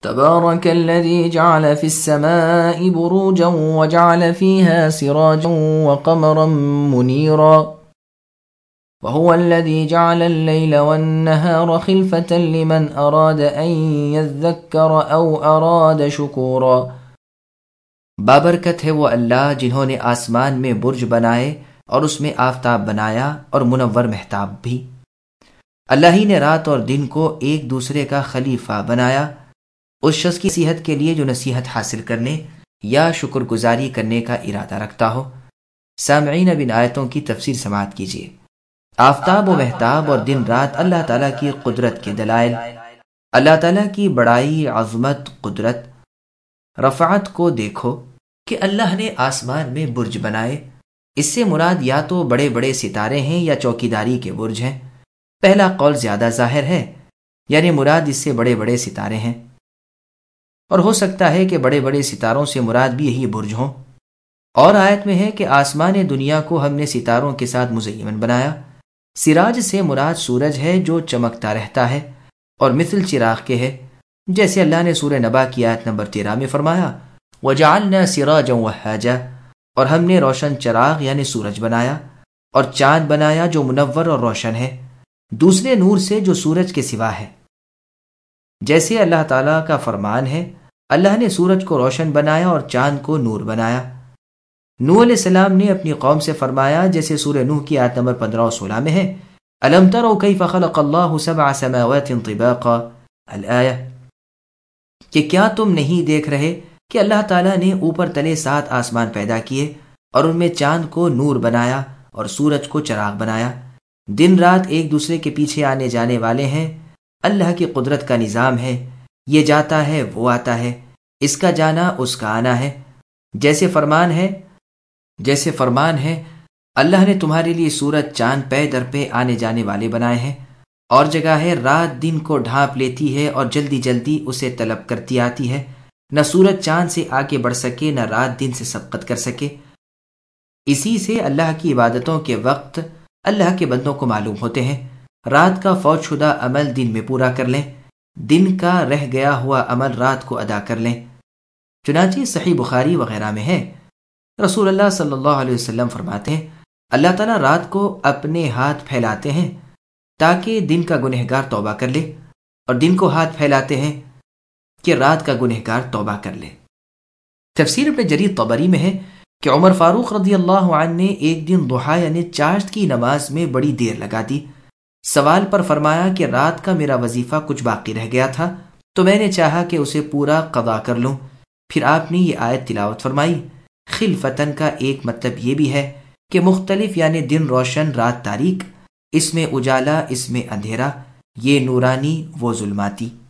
تبارك الذي جعل في السماء بروجا وجعل فيها سراجا وقمرا منيرا وهو الذي جعل الليل والنهار خلفة لمن أراد أن يذكر أو أراد شكورا۔ بابرکت ہے وہ اللہ جنہوں نے آسمان میں برج بنائے اور اس میں آفتاب بنایا اور منور مہتاب بھی۔ اللہ ہی نے رات اور دن کو ایک دوسرے کا خلیفہ بنایا اس شخص کی نصیحت کے لیے جو نصیحت حاصل کرنے یا شکر گزاری کرنے کا ارادہ رکھتا ہو۔ سامعین، اب ان آیتوں کی تفسیر سماعت کیجیے۔ آفتاب و مہتاب اور دن رات اللہ تعالیٰ کی قدرت کے دلائل، اللہ تعالیٰ کی بڑائی، عظمت، قدرت، رفعت کو دیکھو کہ اللہ نے آسمان میں برج بنائے۔ اس سے مراد یا تو بڑے بڑے ستارے ہیں یا چوکیداری کے برج ہیں۔ پہلا قول زیادہ ظاہر ہے، یعنی مراد اس سے بڑے بڑے ستارے ہیں، اور ہو سکتا ہے کہ بڑے بڑے ستاروں سے مراد بھی یہی برج ہوں۔ اور آیت میں ہے کہ آسمان دنیا کو ہم نے ستاروں کے ساتھ مزین بنایا۔ سراج سے مراد سورج ہے جو چمکتا رہتا ہے اور مثل چراغ کے ہے، جیسے اللہ نے سورہ نبا کی آیت نمبر 13 میں فرمایا وَجَعَلْنَا سِرَاجًا وَهَّاجًا، اور ہم نے روشن چراغ یعنی سورج بنایا اور چاند بنایا جو منور اور روشن ہے دوسرے نور سے جو سورج کے سوا ہے۔ جیسے اللہ تعالیٰ کا فرمان ہے، اللہ نے سورج کو روشن بنایا اور چاند کو نور بنایا۔ نوح علیہ السلام نے اپنی قوم سے فرمایا، جیسے سورہ نوح کی آیت نمبر 15 اور 16 میں ہے أَلَمْ تَرَوْا كَيْفَ خَلَقَ اللَّهُ سَبْعَ سَمَاوَاتٍ طِبَاقًا الآیہ، کہ کیا تم نہیں دیکھ رہے کہ اللہ تعالیٰ نے اوپر تلے 7 آسمان پیدا کیے اور ان میں چاند کو نور بنایا اور سورج کو چراغ بنایا۔ دن رات ایک دوسرے کے پیچھے آنے جانے والے ہیں، اللہ کی قدرت کا نظام ہے، یہ جاتا ہے وہ آتا ہے، اس کا جانا اس کا آنا ہے۔ جیسے فرمان ہے اللہ نے تمہارے لیے سورج چاند پے در پہ آنے جانے والے بنائے ہیں، اور جگہ ہے رات دن کو ڈھانپ لیتی ہے اور جلدی جلدی اسے طلب کرتی آتی ہے، نہ سورج چاند سے آگے بڑھ سکے نہ رات دن سے سبقت کر سکے۔ اسی سے اللہ کی عبادتوں کے وقت اللہ کے بندوں کو معلوم ہوتے ہیں۔ رات کا فوت شدہ عمل دن میں پورا کر لیں، دن کا رہ گیا ہوا عمل رات کو ادا کر لیں۔ چنانچہ صحیح بخاری وغیرہ میں ہے، رسول اللہ صلی اللہ علیہ وسلم فرماتے ہیں اللہ تعالیٰ رات کو اپنے ہاتھ پھیلاتے ہیں تاکہ دن کا گنہگار توبہ کر لے، اور دن کو ہاتھ پھیلاتے ہیں کہ رات کا گنہگار توبہ کر لے۔ تفسیر ابن جریر طبری میں ہے کہ عمر فاروق رضی اللہ عنہ نے ایک دن ضحیٰ یعنی چاشت کی نماز میں بڑی دیر لگا دی۔ سوال پر فرمایا کہ رات کا میرا وظیفہ کچھ باقی رہ گیا تھا تو میں نے چاہا کہ اسے پورا قضا کر لوں۔ پھر آپ نے یہ آیت تلاوت فرمائی۔ خلفتن کا ایک مطلب یہ بھی ہے کہ مختلف، یعنی دن روشن رات تاریک، اس میں اجالا اس میں اندھیرا، یہ نورانی وہ ظلماتی۔